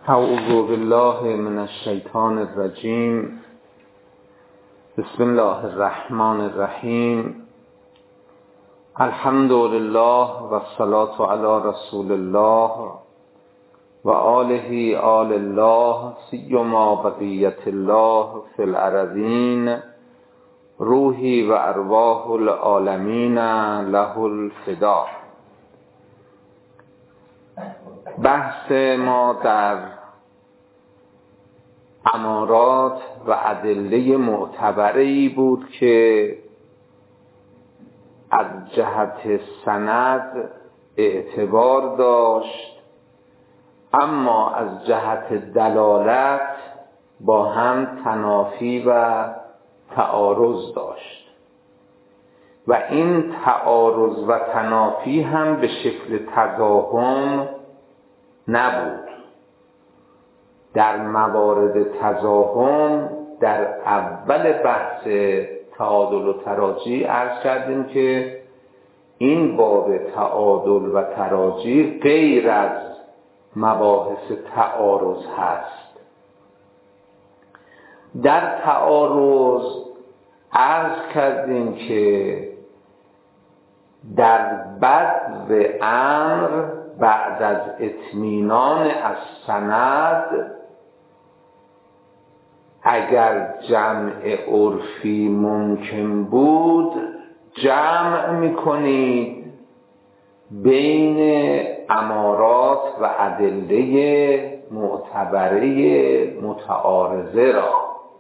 اعوذ بالله من الشیطان الرجیم. بسم الله الرحمن الرحیم. الحمد لله و الصلاة علی رسول الله و آله آل الله سیما بقیت الله فی الارضین روحی و ارواح العالمین له الفدا. بحث ما در امارات و ادله معتبری بود که از جهت سند اعتبار داشت، اما از جهت دلالت با هم تنافی و تعارض داشت و این تعارض و تنافی هم به شکل تضاهم نبود. در موارد تضاهم در اول بحث تعادل و تراجی عرض کردیم که این باب تعادل و تراجی غیر از مباحث تعارض هست. در تعارض عرض کردیم که در بدو امر بعد از اطمینان از سند اگر جمع عرفی ممکن بود جمع میکنید بین امارات و ادله معتبره متعارضه را.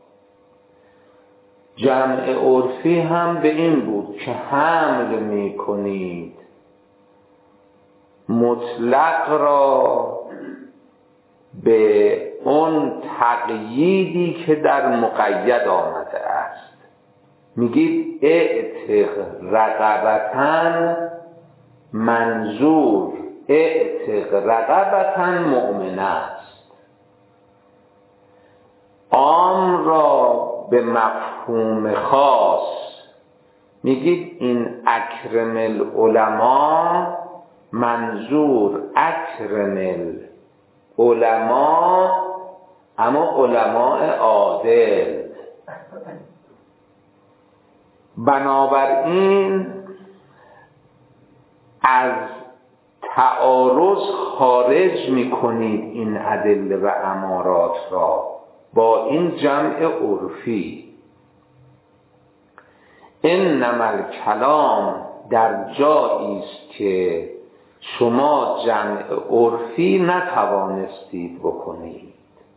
جمع عرفی هم به این بود که حمل میکنید مطلق را به اون تقییدی که در مقید آمده است. میگید اعتق رقبتن، منظور اعتق رقبتن مؤمنه است. عام را به مفهوم خاص میگید این اکرم العلماء، منظور اکرم العلماء اما علماء عادل. بنابراین از تعارض خارج میکنید این ادله و امارات را با این جمع عرفی. انما الکلام در جایی است که شما جمع عرفی نتوانستید بکنید.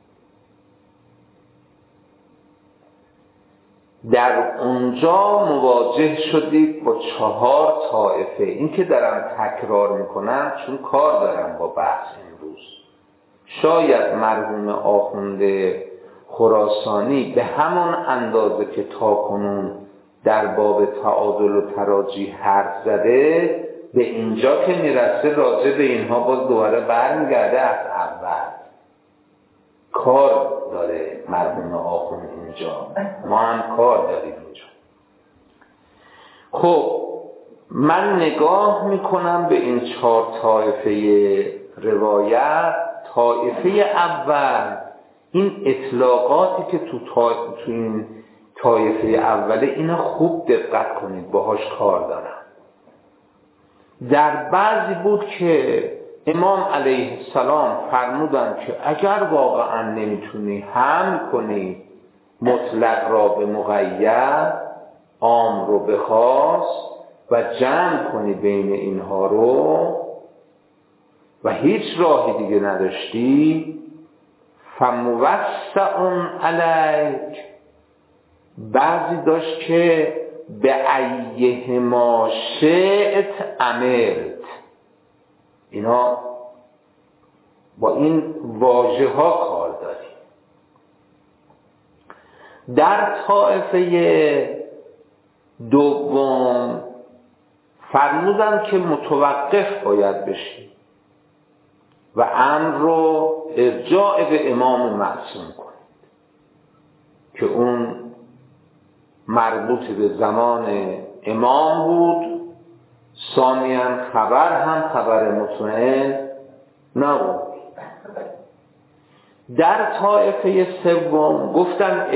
در اونجا مواجه شدید با 4 طایفه. این که دارم تکرار میکنم چون کار دارم با بحث امروز. شاید مرحوم آخونده خراسانی به همان اندازه که تاکنون در باب تعادل و تراجی حرف زده به اینجا که میرسه راجع به اینها باز دوباره برمیگرده از اول. کار داره مرحوم آخوند اینجا، ما هم کار داریم اینجا. خب من نگاه میکنم به این 4 طایفه روایت. طایفه اول این اطلاقاتی که تو این طایفه اوله اینا خوب دقت کنید، باهاش کار دارم. در بعضی بود که امام علیه السلام فرمودن که اگر واقعا نمیتونی حمل کنی مطلق را به مقید، عام رو به خاص و جمع کنی بین اینها رو و هیچ راهی دیگه نداشتی، فموسع علیک. بعضی داشت که به ایه ما شئت عملت. اینا با این واژه ها کار داریم. در طایفه دوم فرمودن که متوقف باید بشی و امر رو ارجاع به امام معصوم کنید که اون مربوط به زمان امام بود. ثانیاً خبر هم خبر مطمئن نبود. در طایفه سوم گفتن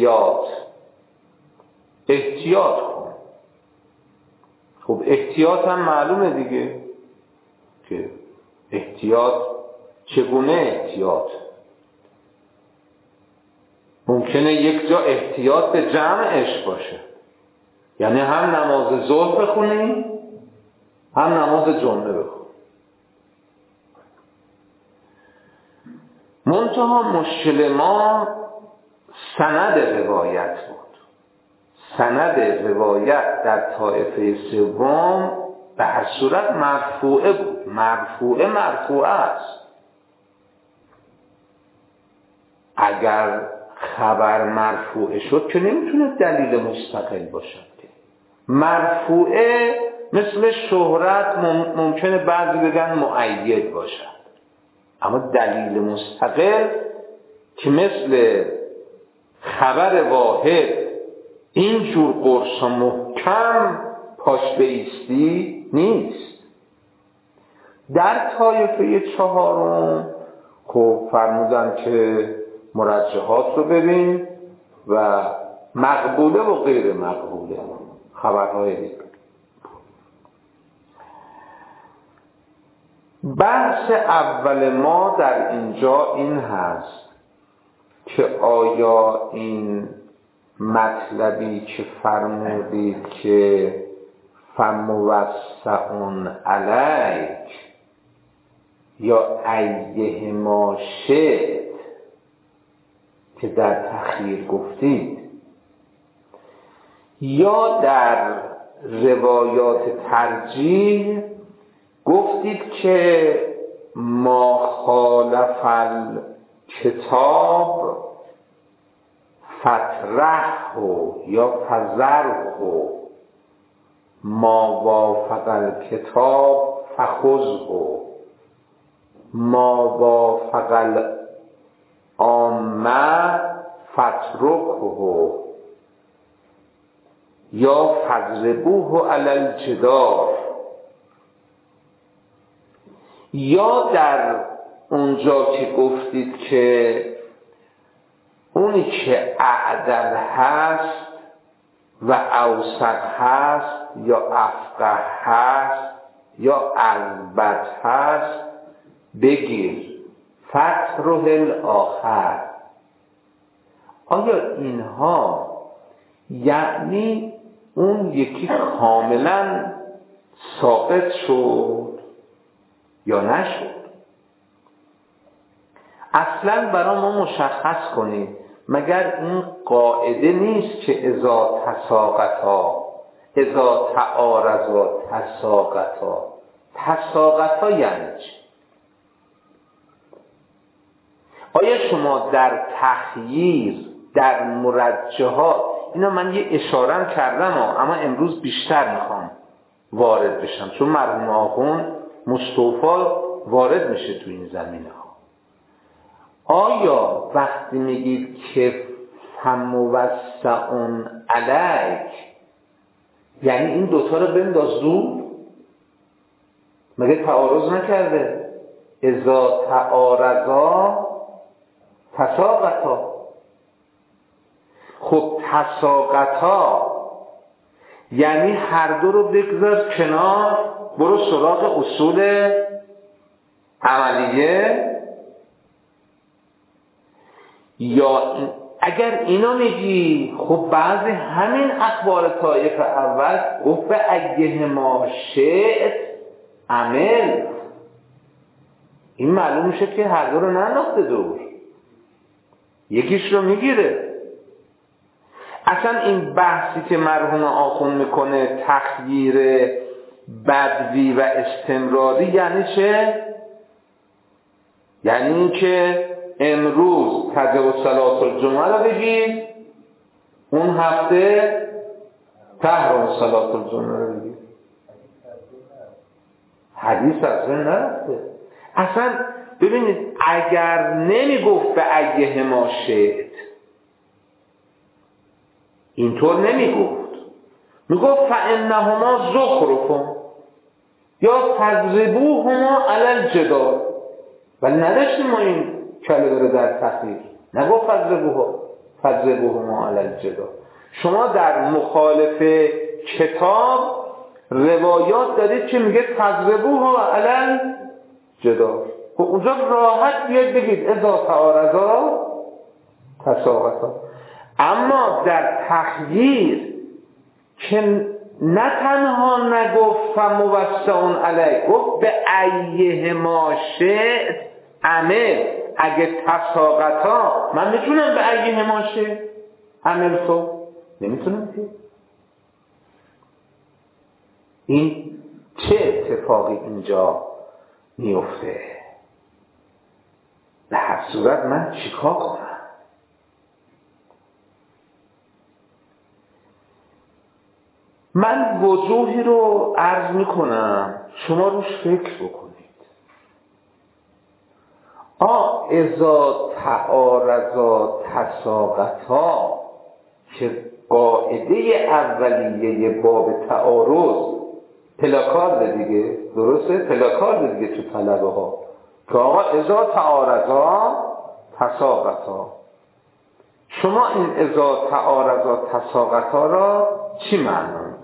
احتیاط کن. خب احتیاط هم معلومه دیگه که احتیاط چگونه احتیاط؟ ممکنه یک جا احتیاط به جمعش باشه، یعنی هم نماز ظهر بخونی هم نماز جمعه بخونی. منتها مشکل ما سند روایت بود. سند روایت در طایفه سوم به هر صورت مرفوعه بود. مرفوعه است. اگر خبر مرفوعه شد که نمیتونه دلیل مستقل باشد. مرفوعه مثل شهرت ممکنه بعضی بگن مؤید باشد، اما دلیل مستقل که مثل خبر واحد اینجور قرص و محکم پاش بایستی نیست. در طایفه چهارم خب فرمودن که مرجحات رو ببین و مقبوله و غیر مقبوله خبرهای دیگه. بحث اول ما در اینجا این هست که آیا این مطلبی که فرمودید که فموسع علیک یا ایه ما شئت که در تخییر گفتید یا در روایات ترجیح گفتید که ما خالف الکتاب فترحه یا فذره ما وافق الکتاب فخذه ما وافق العامه فترکه یا فضربوه علی الجدار. یا در اونجا که گفتید که اونی که اعدل هست و اوسط هست یا افقه هست یا اضبط هست بگیر فتره الاخر. آیا اینها یعنی اون یکی کاملا ثابت شد یا نشد؟ اصلا برای ما مشخص کنید، مگر این قاعده نیست که اذا تساقطا اذا تعارضا تساقطا یعنی چی؟ آیا شما در تخییر در مرجحات، اینا من یه اشارم کردم اما امروز بیشتر میخوام وارد بشم چون مرحوم آخوند مصطفی وارد میشه تو این زمینه ها. آیا وقتی میگید که فموسع علیک یعنی این دوتا رو بنداز دور؟ مگه تعارض نکرده؟ اذا تعارضا تساقطا. خب تساقطا یعنی هر دو رو بگذار کنار، برو سراغ اصول عملیه. یا اگر اینا میگی خب بعضی همین اخبار طایفه اول گفت به ایه ما شئت عمل، این معلوم میشه که هر دو رو ننداخته دور، یکیش رو میگیره. اصلا این بحثی که مرحوم آخوند میکنه تخییر بدوی و استمراری یعنی چه؟ یعنی این که امروز تجه صلاة الجمعه رو بگید، اون هفته تحرم صلاة الجمعه رو بگید. حدیث اصلا نرفته. اصلا ببینید اگر نمیگفت به ایه ما شئت، اینطور نمیگفت، میگفت فانهما زخرف یا فضربوهما علی الجدار، ولی نداشتیم ما این کله بره در تخریج، نگفت فضربوهما علی الجدار. شما در مخالف کتاب روایات دارید که میگه فضربوها علی الجدار. خب اونجا راحت بیاد بگید اذا تعارضا تساقطا. اما در تخییر که نه تنها نگفت فموسعون علیه، گفت به ایه ما شئت عمل. اگه تساقطا من میتونم به ایه ما شئت عمل تو نمیتونم که. این چه اتفاقی اینجا میفته؟ به هر صورت من چیکار کنم؟ من وجوهی رو عرض میکنم، شما روش فکر بکنید. اذا تعارضا تساقطا که قاعده اولیه باب تعارض پلاکارد دیگه، درسته؟ پلاکارد دیگه تو طلبه ها که آقا اذا تعارضا تساقطا. شما این اذا تعارضا تساقطا را چی معنا میکنید؟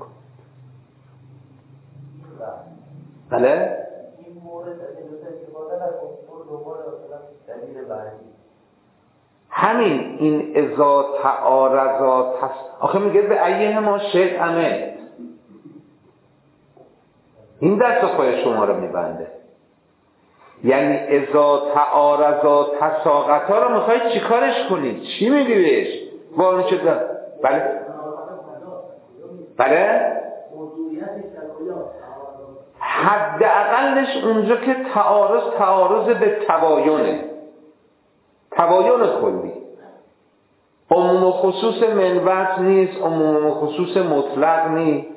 بله؟ این مورد استفاده نکنید دوباره دلیل بعدی همین این اذا تعارضا آخه میگه به ایه ما شئت عمل. این دست و پای شما رو میبنده. یعنی اذا تعارضا تساقطا رو میخواید چیکارش کنید؟ چی میگی بهش؟ وارن شده؟ بله؟ بله؟ حداقلش اونجا که تعارض به تباینه، تباین کلی. عموم و خصوص منبت نیست، عموم و خصوص مطلق نیست.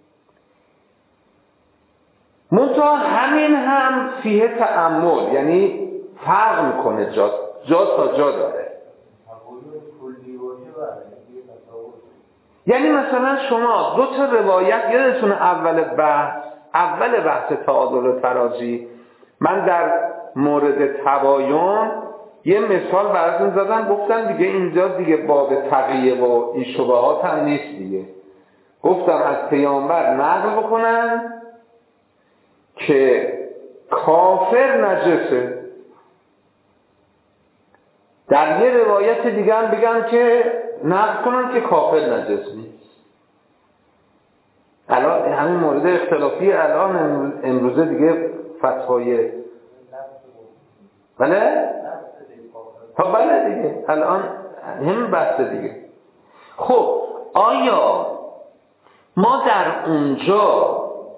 منتها همین هم فیه تأمل، یعنی فرق میکنه، جا تا جا داره. یعنی مثلا شما دو تا روایت یادتونه اول بحث تعادل و تراجی من در مورد تباین یه مثال براتون زدم، گفتم دیگه اینجا دیگه باب تقیه و این شبهات هم نیست دیگه. گفتم از پیامبر نقل بکنن که کافر نجسه، در یه روایت دیگه هم بگن که نقل کنن که کافر نجس نیست. الان همین مورد اختلافی الان امروزه دیگه فتوای بله؟ بله دیگه الان همین بحث دیگه. خب آیا ما در اونجا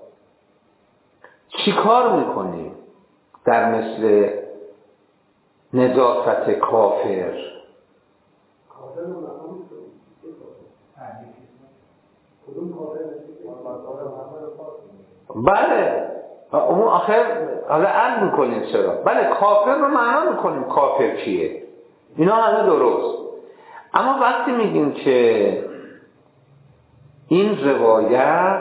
چی کار میکنیم در مثل نجاست کافر؟ بله اون آخر حالا عرض میکنیم چرا. بله کافر رو معنا میکنیم کافر کیه، اینا همه درست. اما وقتی میگیم که این روایت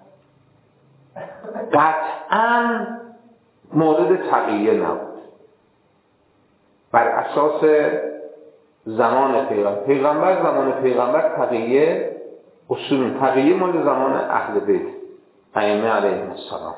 قطعاً مورد تقیه نبود، بر اساس زمان پیغمبر زمان پیغمبر تقیه اصول تقیه مال زمان اهل بیت ائمه علیهم السلام.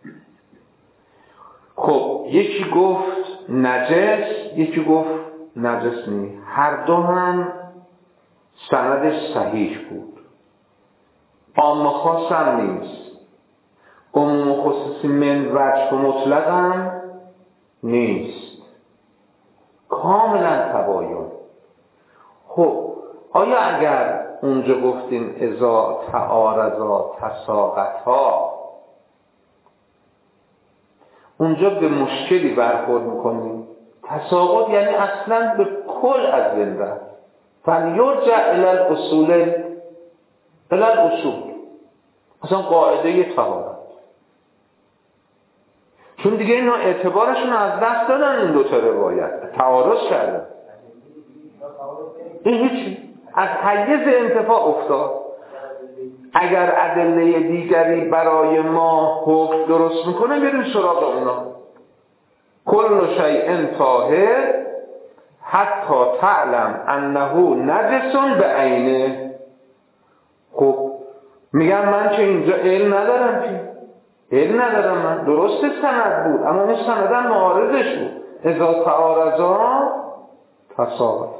خب یکی گفت نجس، یکی گفت نجس نیست، هر دو هم سندش صحیح بود. عام خاص هم نیست، عموم خصوصی من وجه مطلق هم نیست، کاملا تباین. خب آیا اگر اونجا گفتیم اذا تعارضا تساقطا، اونجا به مشکلی برخورد میکنیم؟ تساقط یعنی اصلا به کل از بین رفت. فلیرجع الی الاصول، اصلا قاعده طهارت. چون دیگه اینا اعتبارشون از دست دادن، این دوتا روایت تعارض کردن، این هیچی از حیز انتفاع افتاد. اگر ادله دیگری برای ما حکم درست میکنه بریم سراغ اونا. کل شیء طاهر حتی تعلم انه نجس به عینه. خب میگم من که اینجا علم ندارم، که علم ندارم من، درست سند بود اما اون سندم معارضش بود. اذا تعارضا تساوت.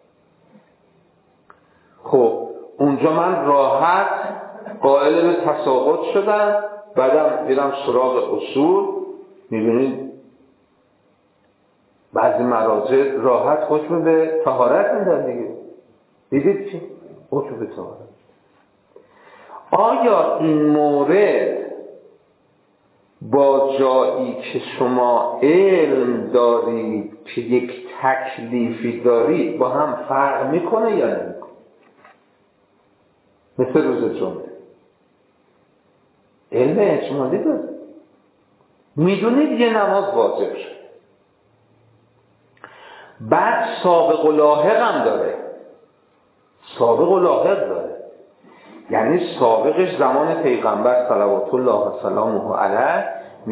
خب اونجا من راحت قائل به تساوت شدم. بعدم میرم سراغ اصول. میبینید بعضی مراجع راحت حکم به طهارت میدن دیگه. دیدید چی؟ حکم به طهارت. آیا این مورد با جایی که شما علم دارید که یک تکلیفی دارید با هم فرق میکنه یا نمیکنه؟ مثل روز جمعه علم اجمالی دارید، میدونید یه نماز واجب شد، بعد سابق و لاحق هم داره. سابق و لاحق داره یعنی سابقش زمان پیغمبر صلوات الله و سلامه علیه.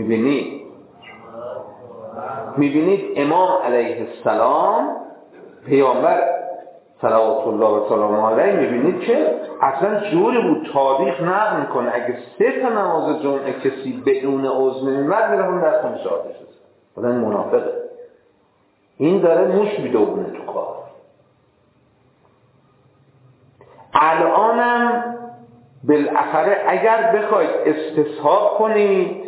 میبینید امام علیه السلام پیامبر صلوات الله و سلامه علیه، میبینید که اصلا جوری بود تاریخ نقل میکنه اگه 3 تا نماز جمعه کسی بدون عذر نمیمد میرفت در خونه شاهده شد. بودن منافقه. این داره موش میدونه تو کار. الانم بالاخره اگر بخواید استصحاب کنید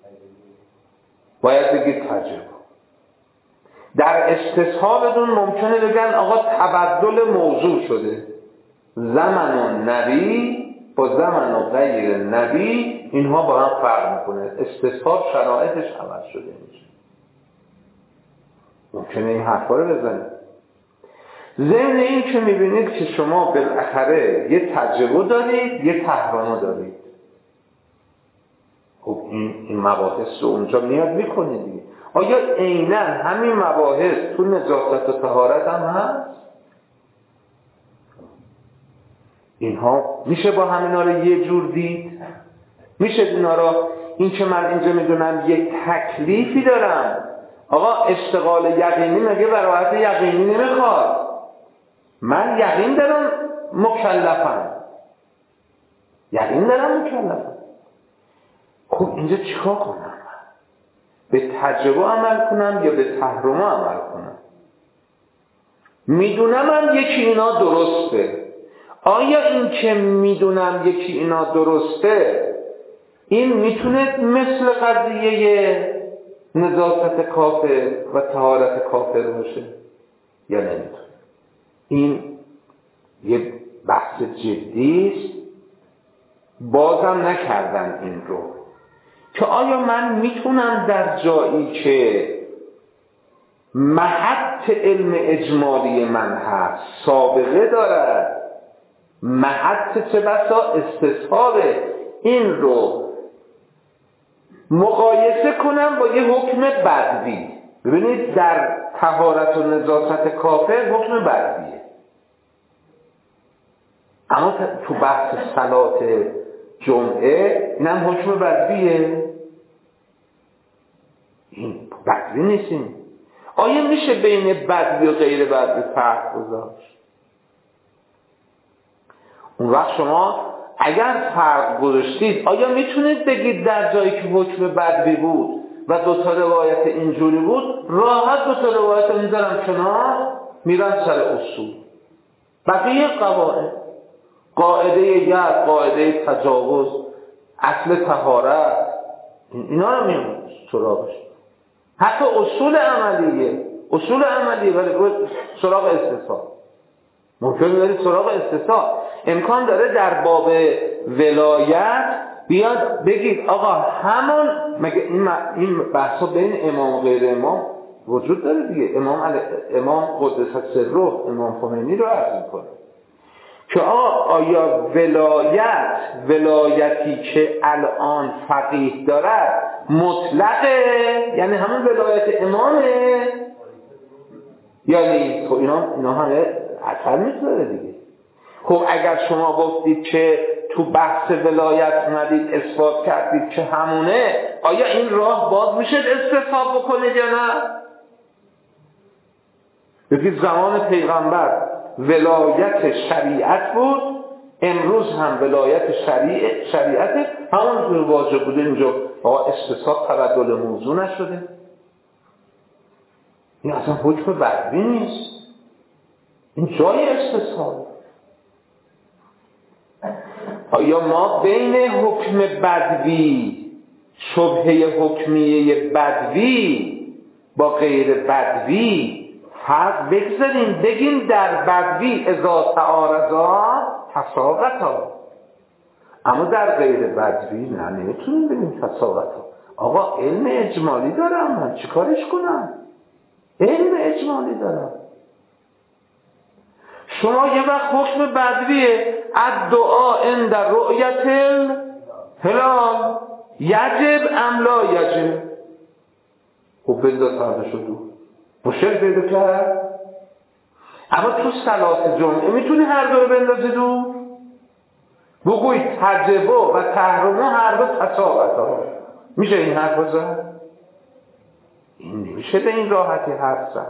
باید بگید تجربه. در استصحابتون ممکنه بگن آقا تبدل موضوع شده، زمن و نبی با زمن و غیر نبی اینها با هم فرق میکنه، استصحاب شرایطش عوض شده میشه. ممکنه این حرفا رو بزنید. ضمن این که میبینید که شما بالاخره یه تجربه دارید، یه تحرمه دارید. خب این مباحث رو اونجا میاد میکنید دیگه. آیا عیناً همین مباحث تو نجاست و طهارت هم هست؟ اینها میشه با همینا رو یه جور دید؟ میشه اینا رو، این که من اینجا میدونم یک تکلیفی دارم، آقا اشتغال یقینی مگه براحت یقینی نمیخواد؟ من یقین دارم مکلفم، یقین دارم مکلفم. خب اینجا چیکار کنم؟ به تجربه عمل کنم یا به تحرمه عمل کنم؟ میدونم هم یکی اینا درسته. آیا این که میدونم یکی اینا درسته این میتونه مثل قضیه نجاست کافر و طهارت کافر باشه یا نمیتونه؟ این یه بحث جدی است. بازم نکردن این رو که آیا من میتونم در جایی که محط علم اجمالی من هست، سابقه دارد، محط چه بسا استصحاب، این رو مقایسه کنم با یه حکم بدوی. ببینید در طهارت و نجاست کافر حکم بدویه، اما تو بحث صلات جمعه این هم حکم بدویه. این بدوی نیستیم. آیا میشه بین بدوی و غیر بدوی فرق گذاشت؟ اون وقت شما اگر فرق گذاشتید آیا میتونید بگید در جایی که حکم بدوی بود و 2 تا روایت اینجوری بود راحت 2 تا روایت رو میذارم کنار، میرم سر اصول بقیه قواعد، قاعده ید، قاعده تجاوز، اصل طهارت، اینا رو میام سراغش. حتی اصول عملیه ولی سراغ استثاب. ممکنه برید سراغ استثاب. امکان داره در باب ولایت بیاد بگید آقا همون، مگه این بحثا بین امام و غیر امام وجود داره دیگه. امام قدس سره امام خمینی رو عرض میکنه که آیا ولایتی که الان فقیه دارد مطلقه، یعنی همون ولایت امامه یا نیست؟ خب اینا همه اثر میذاره دیگه. خب اگر شما گفتید که تو بحث ولایت اومدید اثبات کردید که همونه، آیا این راه باز میشه استصحاب بکنید یا نه؟ یکی زمان پیغمبر ولایت شریعت بود، امروز هم ولایت شریعت همون که واجب بوده. اینجا استصحاب تبدل موضوع نشده. این اصلا حکم بدوی نیست، این جای استصحاب. آیا ما بین حکم بدوی، شبهه حکمیه بدوی با غیر بدوی حق بگذاریم بگیم در بدوی اذا تعارضا تساقطا، اما در غیر بدوی نه، نمیتونیم بگیم تساقطا. آقا علم اجمالی دارم، من چیکارش کنم؟ علم اجمالی دارم. شما یه وقت حکم بدویه الدعا عند رؤیت الهلال یجب ام لا یجب. خب بنداز فردا شدو مشکل پیدا کرد. اما تو صلات جمعه میتونی هر دو رو بندازی دو، بگوی تجب و تحرم هر دو تساقطا. میشه این حرف زد؟ این نمیشه به این راحتی حرف زد.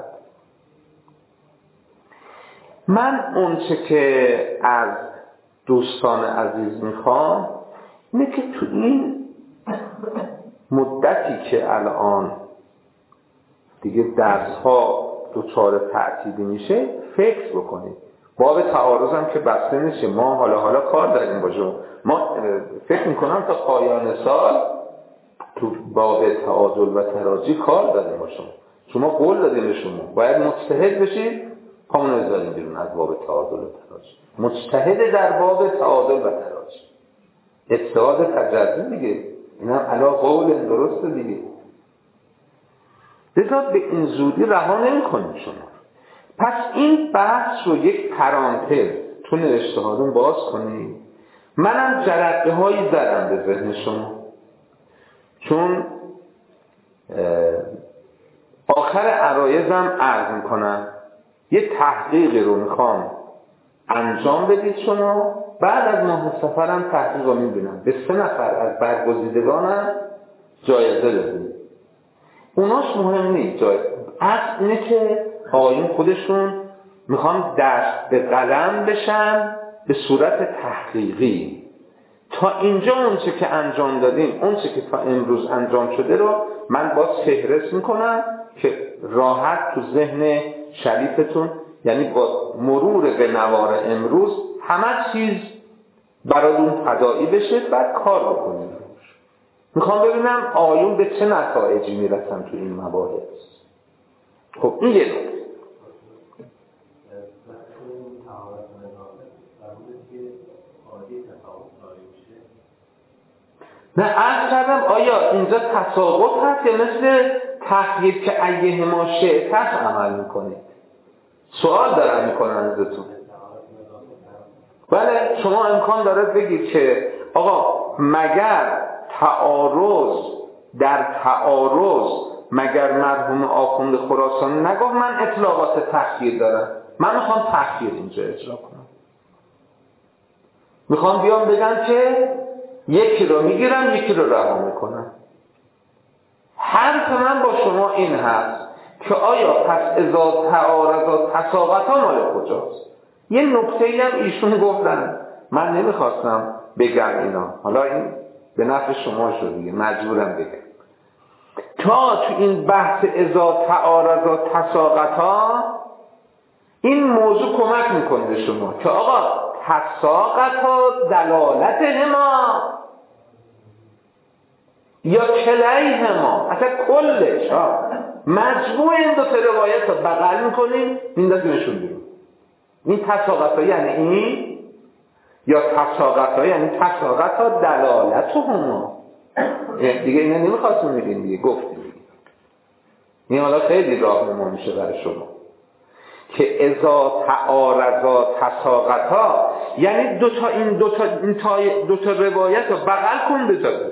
من اونچه که از دوستان عزیز میخوام اینه که تو این مدتی که الان دیگه درس ها دوچار تعطیلی میشه فکر بکنید. باب تعارض هم که بسته نشه، ما حالا کار داریم باشه. ما فکر میکنم تا پایان سال تو باب تعادل و تراجی کار داریم باشه. شما قول دادیم به شما باید مجتهد بشید، همون رو بذاریم بیرون از باب تعادل و تراجی. مجتهد در باب تعادل و تراجی، اجتهاد تجزی دیگه، این هم علا قول درسته دیگه. لذا به این زودی رها نمی کنیم شما. پس این بحث رو یک پرانتز تو نوشته هاتون باز کنید. منم جرقه هایی زدم به ذهن شما، چون آخر عرایزم عرض میکنم یه تحقیقی رو میخوام انجام بدید شما. بعد از ماه سفرم تحقیق رو میبینم به 3 نفر از برگزیدگانم جایزه بدید. اوناش مهم نیست، اصل اینه که آقایون خودشون میخوان دست به قلم بشن به صورت تحقیقی. تا اینجا اونچه که انجام دادیم، اونچه که تا امروز انجام شده رو من باز فهرست میکنم که راحت تو ذهن شریفتون، یعنی با مرور به نوار امروز همه چیز براتون تداعی بشه، بعد کار بکنید. میخوام ببینم آیون به چه نتایجی میرسن تو این مباحث. خب این یه نکته. نه عرض کردم آیا اینجا تساقط هست یا مثل تخییر که ایه ما شئتت عمل میکنید؟ سوال دارم میکنم ازتون. بله شما امکان داره بگید که آقا مگر تعارض در تعارض مگر مرحوم آخوند خراسانی نگفت من اطلاقات تخییر دارم، من میخوام تخییر اینجا اجرا کنم. میخوام بیام بگم که یکی رو میگیرم یکی رو رها میکنم. حرف من با شما این هست که آیا پس اذا تعارض تساقطا مال کجاست؟ یه نکته‌ای هم ایشون گفتن، من نمیخواستم بگم اینا، حالا این به نفع شما شد دیگه، مجبورم بگم. تا تو این بحث اذا تعارض تساقطا این موضوع کمک میکنه به شما که آقا تساقطا دلالت هما یا کلیهما، اصلا کلش مجموع این دو تا روایت رو بغل میکنیم میندازیمشون بیرون. این تساقطا یعنی این، یا تساقطا یعنی تساقطا دلالت هما دیگه. اینا نمیخواستم میگیم دیگه، گفتیم دیگه. این حالا خیلی راهنما میشه برای شما که اذا تعارضا تساقطا یعنی دو تا روایت رو بغل کن بذار،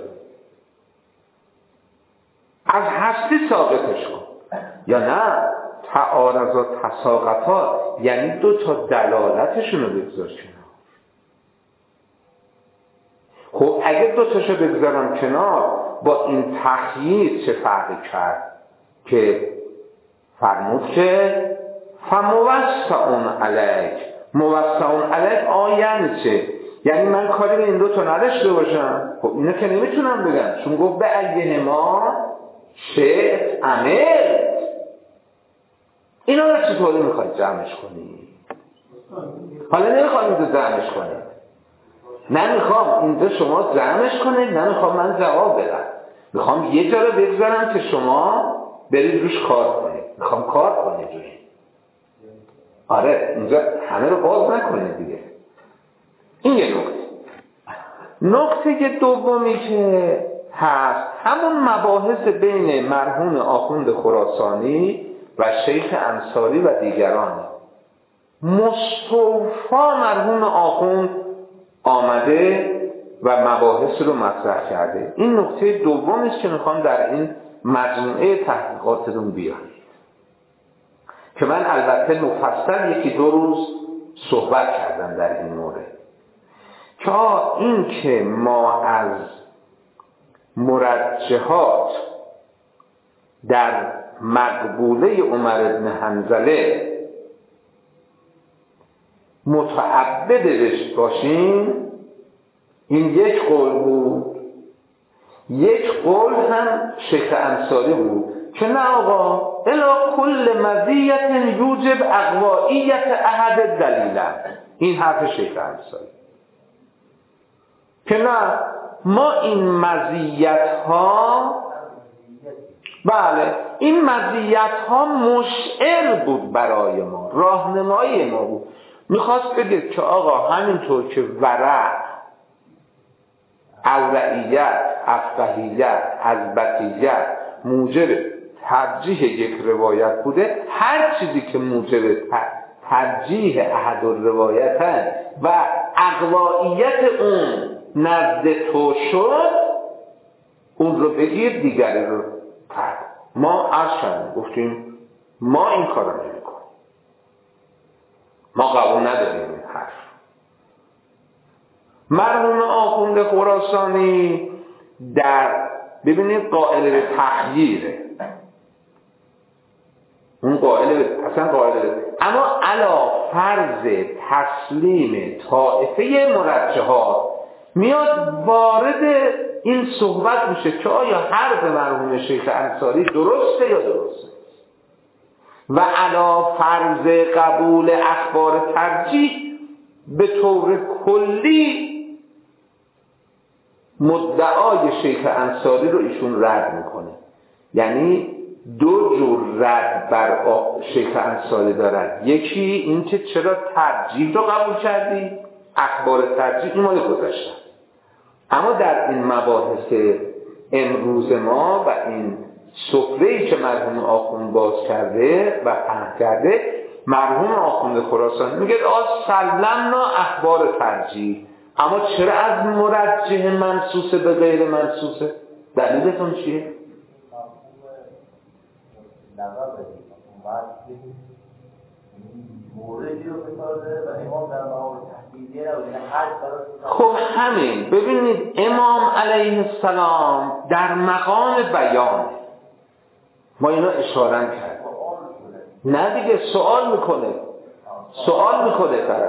از هستی ثابتش کن. یا نه تعارضا تساقطا یعنی دو تا دلالتشون رو بگذار کنار. خب اگه دو تاشو بگذارم کنار با این تخییر چه فرقی کرد که فرمود که فموسعون علیک. موسعون علیک یعنی چه؟ یعنی من کاری به این دو تا نداشته باشم. خب اینو که نمیتونم بگم، چون گفت به ایه ما شئت عمل. اینا رو چطوری میخواید جمعش کنی؟ حالا نمیخوام اینجا جمعش کنید، نمیخوام اینجا شما جمعش کنید، نمیخوام من جواب بدم، میخوام یه جا رو بگذارم که شما برید روش کار کنید. میخوام کار کنید روش. آره اینجا همه رو باز نکنید دیگه. این یه نکته دومی که هست همون مباحث بین مرحوم آخوند خراسانی و شیخ انصاری و دیگران. مستوفا مرحوم آخوند آمده و مباحث رو مطرح کرده. این نکته دومی است که میخوام در این مجموعه تحقیقاتتون بیارم که من البته مفصل یکی دو روز صحبت کردم در این مورد، که این که ما از مرجحات در مقبوله عمر بن حنظله متعبد باشیم، این یک قول بود. یک قول هم شیخ انصاری بود که نه آقا الا کل مزیت یوجب اقوائیت احد دلیلا. این حرف شیخ انصاری که نه ما این مزیت ها، بله این مزیت ها مشعر بود برای ما، راهنمای ما بود. میخواست بگه که آقا همینطور که ورع، اورعیت، افقهیت، حضبتیت موجب ترجیح یک روایت بوده، هر چیزی که موجب ترجیح احد الروایتن و اقوائیت اون نزد تو شد، اون رو بگیر دیگری رو ترک. ما عرشن گفتیم ما این کار رو نمی کنیم، ما قبول نداریم این حرف. مرحوم آخوند خراسانی در ببینید قائل به تخییره، اون اصلا قائل اما علا فرض تسلیم طائفه مرجحات میاد وارد این صحبت میشه که آیا حرف مرحوم شیخ انصاری درسته یا درسته، و علا فرض قبول اخبار ترجیح به طور کلی مدعای شیخ انصاری رو ایشون رد میکنه. یعنی دو جور رد بر شیخ انصاری دارد. یکی این که چرا ترجیح رو قبول کردی، اخبار ترجیح این مال گذاشتن، اما در این مباحث امروز ما و این سفره‌ای که مرحوم آخوند باز کرده و پهن کرده، مرحوم آخوند خراسانی میگه سلمنا اخبار ترجیح، اما چرا از مرجح منسوسه به غیر منسوسه؟ دلیلتون چیه؟ خب همین ببینید امام علیه السلام در مقام بیان، ما اینو اشاره کرد، نه دیگه سوال میکنه طرف.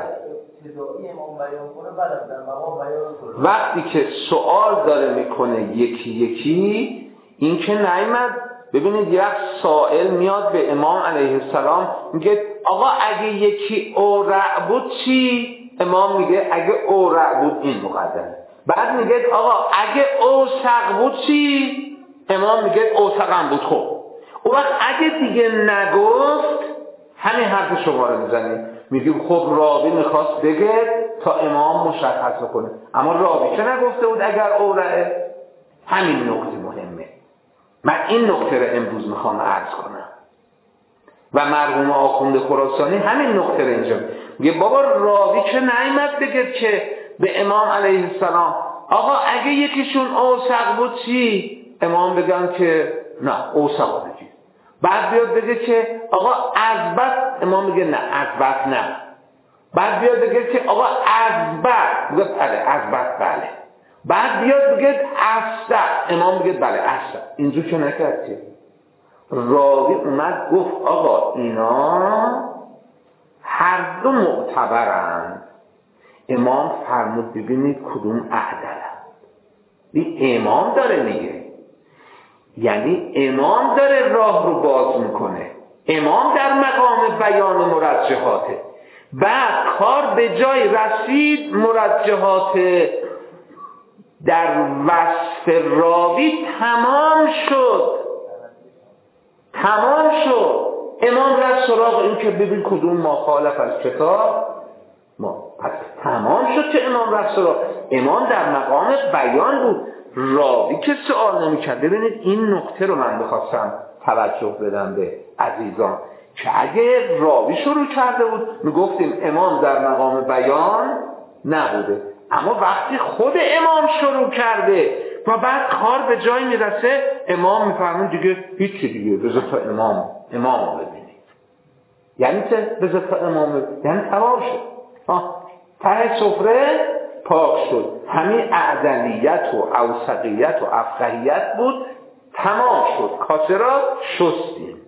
وقتی که سوال داره میکنه یکی یکی، این که نیامد. ببینید یک سائل میاد به امام علیه السلام میگه آقا اگه یکی اورع بود چی؟ امام میگه اگه اورع بود این مقدمه. بعد میگه آقا اگه اوثق بود چی؟ امام میگه اوثقم بود. خب اون وقت اگه دیگه نگفت همین حرف شما رو میزنید، میگیم خب راوی میخواست بگه تا امام مشخص کنه، اما راوی که نگفته بود اگر اورعه. همین نکته مهمه. من این نکته رو امروز میخوام عرض کنم و مرحوم آخوند خراسانی همین نکته رو اینجا میگه بابا راوی که نیامد بگه که به امام علیه السلام آقا اگه یکیشون اوثق بود چی؟ امام بگن که نه اوثق بگی. بعد بیاد بگه که آقا اثبت، امام میگه نه اثبت نه. بعد بیاد بگه که آقا اثبت، میگه بله اثبت بله. بعد بیاد بگه اثبت، امام میگه بله اثبت. اینجور که نکرد که راوی اومد گفت آقا اینا هر دو معتبرند. امام فرمود ببینید کدوم اعدلند. این امام داره میگه، یعنی امام داره راه رو باز میکنه، امام در مقام بیان و مرجحاته. بعد کار به جای رسید، مرجحات در وصف راوی تمام شد. امام رفت سراغ این که ببین کدوم ما خالف از کتاب ما، پس تمام شد که امام رفت سراغ. امام در مقام بیان بود، راوی که سوال نمی‌کرد. ببینید این نکته رو من بخواستم توجه بدم به عزیزان که اگه راوی شروع کرده بود میگفتیم امام در مقام بیان نبوده، اما وقتی خود امام شروع کرده و بعد کار به جای میرسه، امام میفرمون دیگه هیچی دیگه، بذار تا امام ببینید. یعنی چه بذار تا امام ببینید؟ یعنی تمام شد، ته سفره پاک شد. همین اعدلیت و اوثقیت و افقهیت بود، تمام شد، کاسه را شستیم.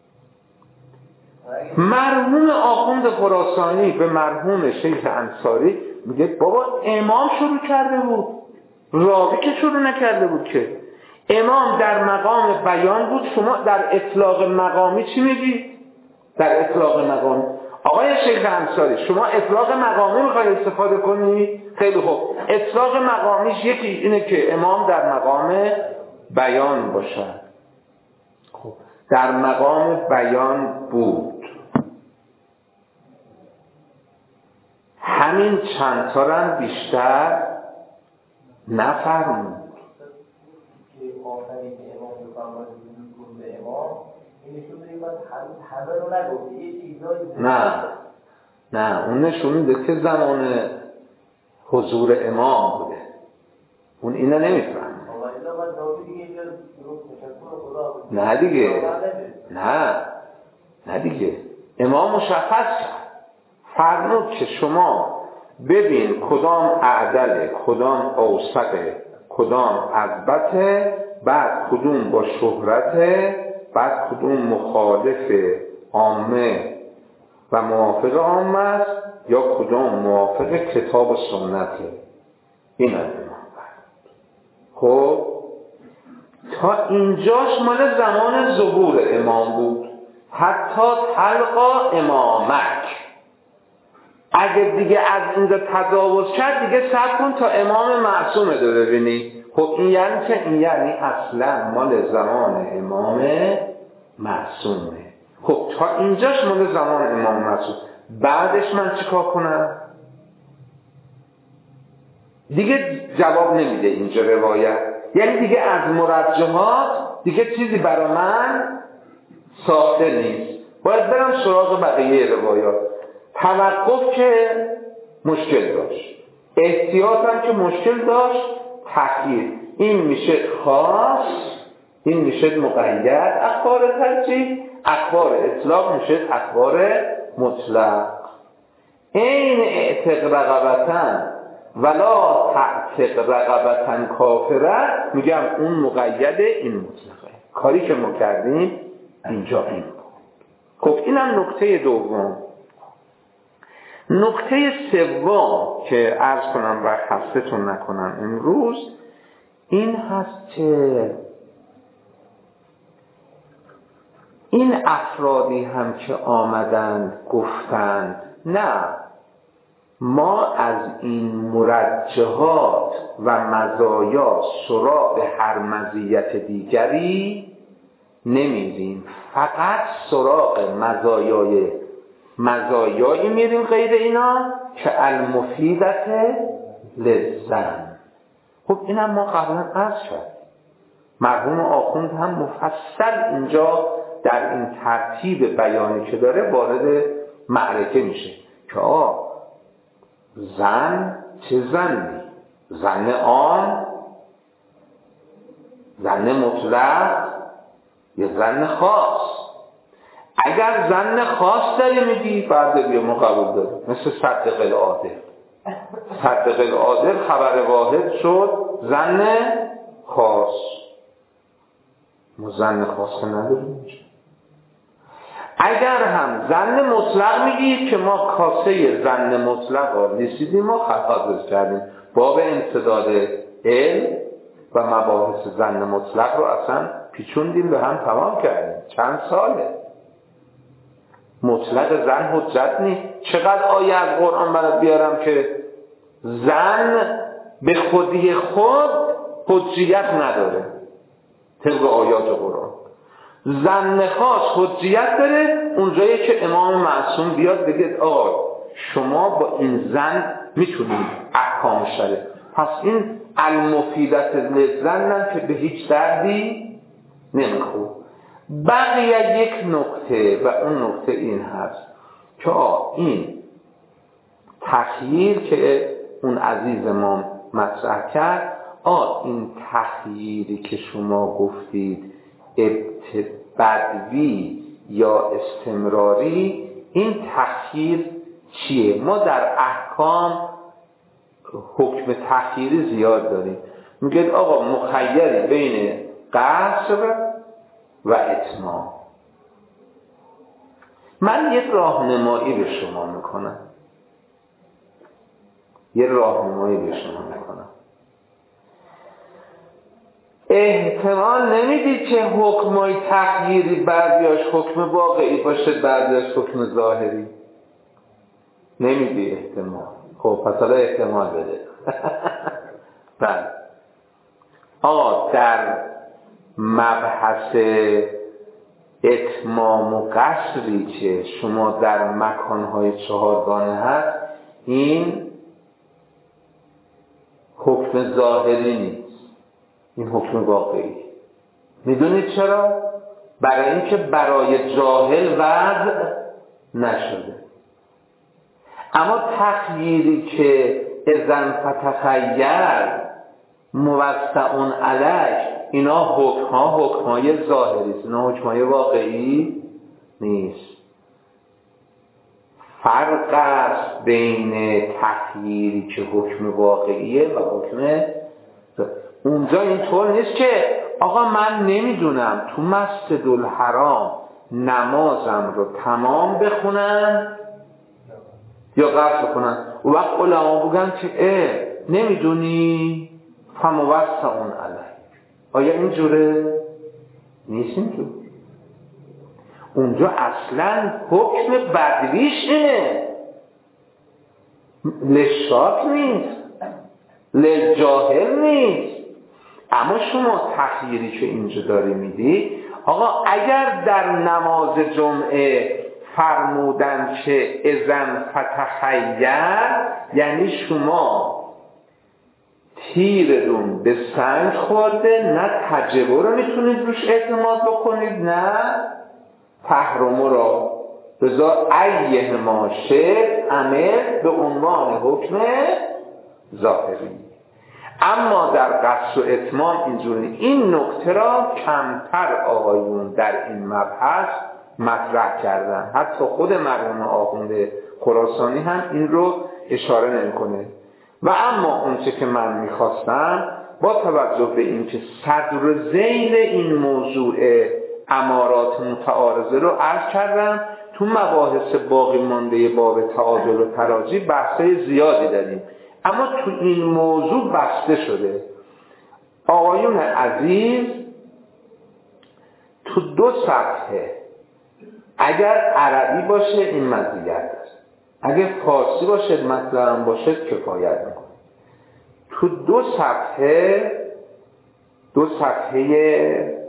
مرحوم آخوند خراسانی به مرحوم شیخ انصاری میگه بابا امام شروع کرده بود، راوی که شروع نکرده بود که. امام در مقام بیان بود، شما در اطلاق مقامی چی میگی؟ در اطلاق مقامی آقای شیخ انصاری شما اطلاق مقامی میخوای استفاده کنی؟ خیلی خوب، اطلاق مقامیش یکی اینه که امام در مقام بیان باشد. خب در مقام بیان بود، همین چند تا رو بیشتر نفرمود. که آخری که امام بفرماید رجوع به امام، این نشون میده من همه رو نگفت، یه چیزایی نه اون نشون میده که زمان حضور امام بوده، اون اینا نمیفهمه. نه دیگه امام مشخص فرمود که شما ببین کدام اعدله، کدام اوثقه، کدام اثبته، بعد کدوم با شهرته، بعد کدوم مخالف عامه و موافق عامه است، یا کدام موافق کتاب و سنته. این از امام فرمود. خب تا اینجاش مال زمان ظهور امام بود، حتی تلقا امامک. اگه دیگه از اینجا تجاوز کرد دیگه صبر کن تا امام معصومه رو ببینی. خب این یعنی که این یعنی اصلا مال زمان امام معصومه. خب تا اینجاش مال زمان امام معصوم، بعدش من چیکار کنم؟ دیگه جواب نمیده اینجا روایت، یعنی دیگه از مرجحات دیگه چیزی برای من ساخته نیست، باید برم سراغ بقیه روایات. توقف که مشکل داشت، احتیاط هم که مشکل داشت، تخییر. این میشه خاص، این میشه مقید، اخبار ترجیح، اخبار اطلاق میشه اخبار مطلق. این اعتق رقبتن ولا تعتق رقبتن کافره، میگم اون مقیده این مطلقه. کاری که ما کردیم اینجا این بود. خب اینم نکته دوم. نکته سوم که عرض کنم و خستتون نکنم امروز این هست که این افرادی هم که آمدند گفتند نه ما از این مرجحات و مزایا سراغ هر مزیت دیگری نمیریم، فقط سراغ مزایایی میریم غیر اینا که المفیدت للزن. خب اینم ما قبلا عرض شد، مرحوم آخوند هم مفصل اینجا در این ترتیب بیانی که داره وارد معرکه میشه که زن چه زنی؟ زن عام، زن مطلق یا زن خاص؟ اگر زن خاص داری میگی فرد بیا ما قبول داریم، مثل صدق العادل. صدق العادل خبر واحد شد زن خاص، ما زن خاص نداریم. اگر هم ظن مطلق میگید که ما کاسه ظن مطلق را رسیدیم، ما خطا کردیم، باب امتداد علم و مباحث ظن مطلق رو اصلا پیچوندیم به هم تمام کردیم. چند ساله مطلق ظن حجت نیست. چقدر آیه از قرآن برات بیارم که ظن به خودی خود حجیت نداره طبق آیات قرآن. ظن خاص حجیت داره اونجایی که امام معصوم بیاد بگه آقا شما با این ظن میتونید احکام شرع. پس این المفیدت للظن که به هیچ دردی نمیخوره. بقیه یک نکته و اون نکته این هست که این تخییر که اون عزیز ما مطرح کرد، این تخییری که شما گفتید بدوی یا استمراری، این تخییر چیه؟ ما در احکام حکم تخییری زیاد داریم. میگه آقا مخیری بین قصر و اتمام. من یک راهنمایی به شما میکنم. احتمال نمیدید که حکمای تغییری بعضیاش حکم واقعی باشه بعضیاش حکم ظاهری؟ نمیدی احتمال. خب پس حالا احتمال بده. بله در مبحث اتمام و قصری که شما در مکانهای چهارگانه هست، این حکم ظاهری نیست، این حکم واقعی. میدونید چرا؟ برای اینکه برای جاهل وضع نشده. اما تخییری که اذن فتخیر موسع علیک، اینا حکمهای ظاهری است، اینا حکمهای واقعی نیست. فرق است بین تخییری که حکم واقعیه و حکم اونجا اینطور نیست که آقا من نمیدونم تو مسجدالحرام نمازم رو تمام بخونم یا قصر بکنم. و وقت علما بگن که نمیدونی فموسع علیک. آیا اینجوره؟ نیست اینجور. اونجا اصلا حکم بدویش اینه، لشاک نیست، لجاهل نیست. اما شما تخییری که اینجا داری میدی، آقا اگر در نماز جمعه فرمودن که اذن فتخیر، یعنی شما تیرتون به سنگ خورده، نه تجربه رو میتونید روش اعتماد بکنید، نه تحرمه را بذار ایه ما شد عمل به عنوان حکم ظاهری. اما در قصر و اتمام اینجوری. این نکته را کمتر آقایون در این مبحث مطرح کردن. حتی خود مرحوم آخوند خراسانی هم این رو اشاره نمی‌کنه. و اما اونچه که من میخواستم با توجه به این که صدر ذیل این موضوع امارات متعارضه رو عرض کردم، تو مباحث باقی مانده باب تعادل و تراجی بحثای زیادی داریم، اما تو این موضوع بسته شده. آقایون عزیز تو 2 صفحه اگر عربی باشه این مزیت است، اگر فارسی باشه مطلب باشه کفایت میکنه. تو 2 صفحه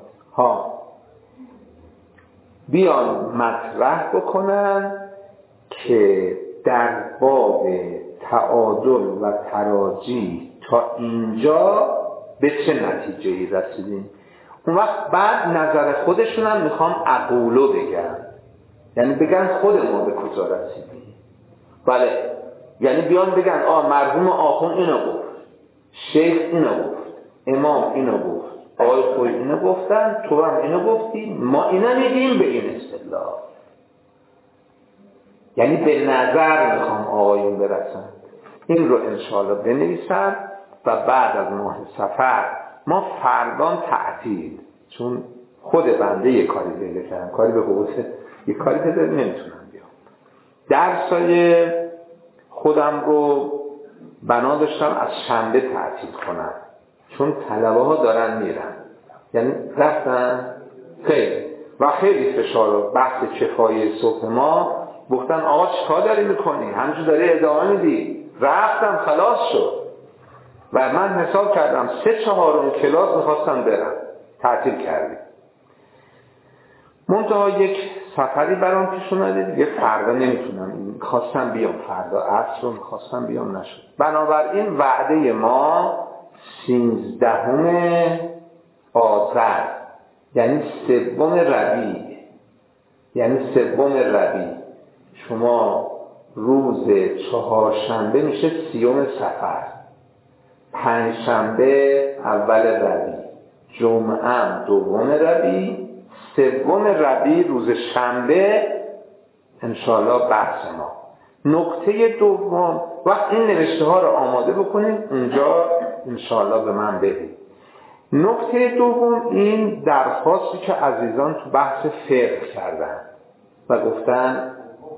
بیان مطرح بکنن که در باب تعادل و تراجی تا اینجا به چه نتیجه‌ای رسیدیم. اون وقت بعد نظر خودشون هم میخوام اقولو بگن، یعنی بگن خود ما به کجا رسیدیم. بله، یعنی بیان بگن مرحوم آخوند اینو گفت، شیخ اینو گفت، امام اینو گفت، آقای خوی اینو گفتن، تو هم اینو گفتی، ما اینو میگیم به این اصطلاح. یعنی به نظر میخوام آقایون برسن. این رو انشاءالله بنویسن و بعد از ماه صفر ما فردان تعطیل، چون خود بنده یه کاری پیدا کردم، کاری به قوت یه کاری پیدا نمیتونم بیام. درسای خودم رو بنا داشتم از شنبه تعطیل کنم، چون طلبه ها دارن میرن، یعنی رفتن خیلی و خیلی فشار و بحث کفایه صبح ما گفتن آقا چیکار داری میکنی؟ همینجور داری ادامه میدی. رفتم خلاص شد و من حساب کردم 3/4 کلاس میخواستم برم، تعطیل کردیم. منتها یک سفری برام پیش اومده دیگه، فردا نمیتونم، خواستم بیام فردا عصر رو میخواستم بیام، نشد. بنابراین وعده ما 13 آذر یعنی 3 ربیع، یعنی 3 ربیع شما روز 4شنبه میشه 30 صفر، 5شنبه اول ربیع، جمعه 2 ربیع، 3 ربیع روز شنبه انشاءالله بحث ما. نکته دوم، وقت این نوشته ها رو آماده بکنید اونجا انشاءالله به من بدید. نکته دوم این درخواستی که عزیزان تو بحث فقه کردن و گفتن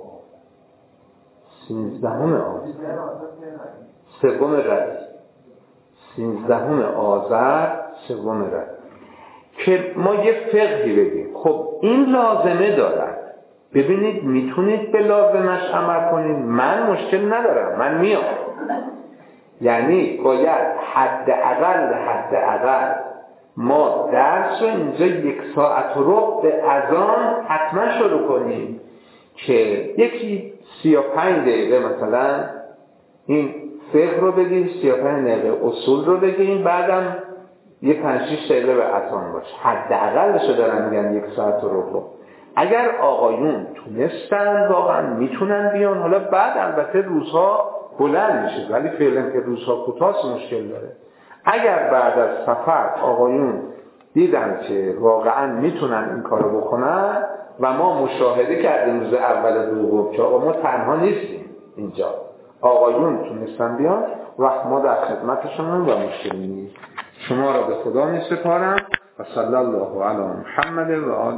13 آذر 3 ربیع، 13 آذر 3 ربیع که ما یه فقهی بدیم. خب این لازمه دارد، ببینید میتونید به لازمش عمل کنید، من مشکل ندارم، من میام. یعنی باید حداقل ما درس رو اینجا 1 ساعت و ربع به اذان حتما شروع کنیم که یکی 35 دقیقه مثلا این فقه رو بگیم، 35 دقیقه اصول رو بگیم، بعدم یه 5-6 دقیقه به اذان باشه. حداقلش رو دارن میگن 1 ساعت و ربع. اگر آقایون تونستن واقعا میتونن بیان، حالا بعد البته روزها بلند میشه ولی فعلا که روزها کوتاست مشکل داره. اگر بعد از سفر آقایون دیدن که واقعا میتونن این کارو بکنن و ما مشاهده کردیم روز اول دوم که آقا ما تنها نیستیم اینجا، آقایون تونستن بیان، وقت ما در خدمتشون و مشکلی نیست. شما را به خدا میسپارم و صلی الله علی محمد و آله